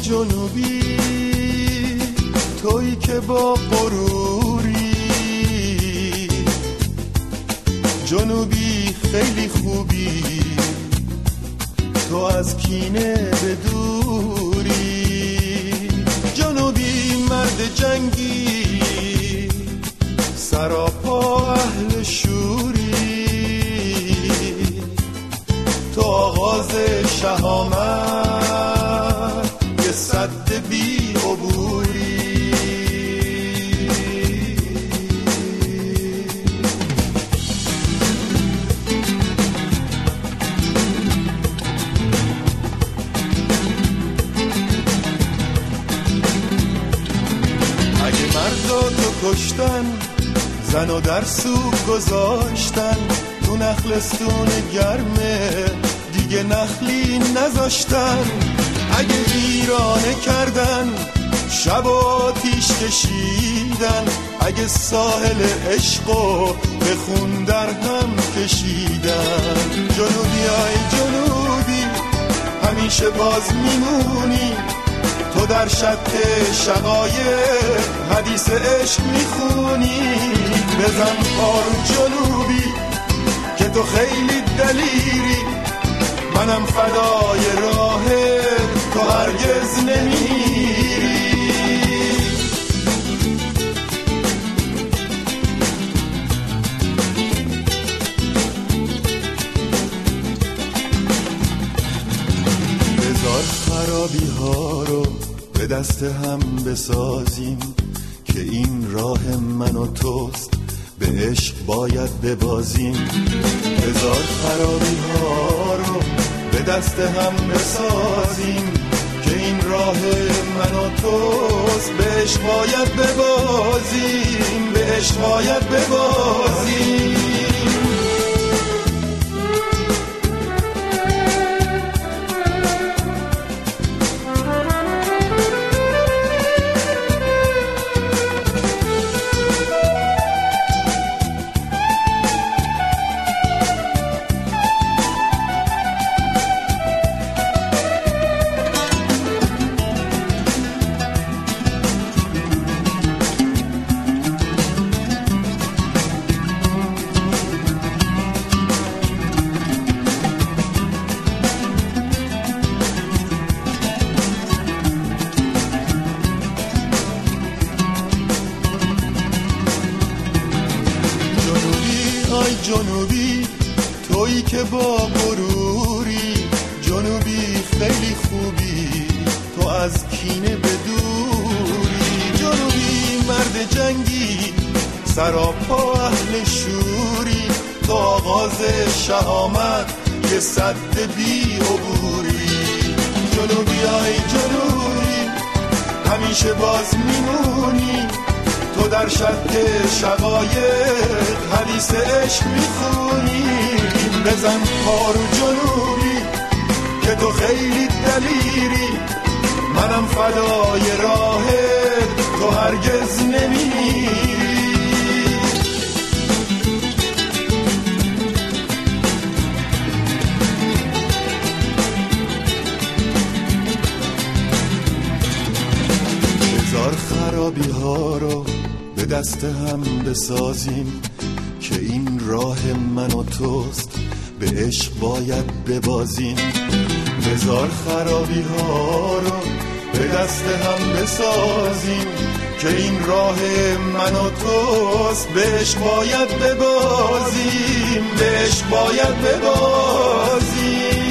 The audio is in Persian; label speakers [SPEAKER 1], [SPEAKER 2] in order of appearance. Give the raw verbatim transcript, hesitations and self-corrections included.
[SPEAKER 1] جنوبی تویی که با غروری، جنوبی خیلی خوبی تو از کینه به دوری، جنوبی مرد جنگی سراپا اهل شوری، تو آغاز شهامت یه سد بی عبوری. اگه مردا تو کشتن، زن و در سوق گذاشتن، تو نخلستون گرمه دیگه نخلی نذاشتن، اگه ویرانه کردن شب آتیش کشیدن، اگه ساحل عشقو به خون در هم کشیدن، جنوبی های جنوبی همیشه باز میمونی، تو در شط شقایق حدیث عشق میخونی، بزن پارو جنوبی که تو خیلی دلیری، منم فدای راهت تو هرگز نمیری. بذار خرابی ها رو به دست هم بسازیم که این راه من و توست، به عشق باید ببازیم. بذار خرابی ها رو به دست هم بسازیم که این راه من و توست، به عشق باید ببازیم، به عشق باید ببازیم. جنوبی تویی که با غروری، جنوبی خیلی خوبی تو از کینه به دوری، جنوبی مرد جنگی سراپا اهل شوری، تو آغاز شهامت یه سد بی عبوری، جنوبی های جنوبی همیشه باز میمونی، تو در شط شقایق حدیث عشق میخونی، بزن پارو جنوبی که تو خیلی دلیری، منم فدای راهت تو هرگز نمیری. بذار خرابی ها رو به دست هم بسازیم که این راه من و توست، به عشق باید ببازیم. بذار خرابی ها رو به دست هم بسازیم که این راه من و توست، به عشق باید ببازیم، به عشق باید ببازیم.